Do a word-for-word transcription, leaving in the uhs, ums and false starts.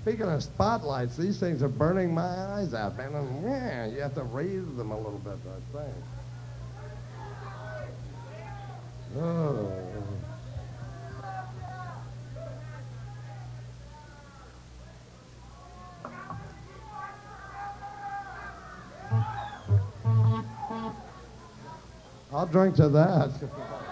Speaking of spotlights, these things are burning my eyes out, man. And, yeah, you have to raise them a little bit, I think. Oh. I'll drink to that.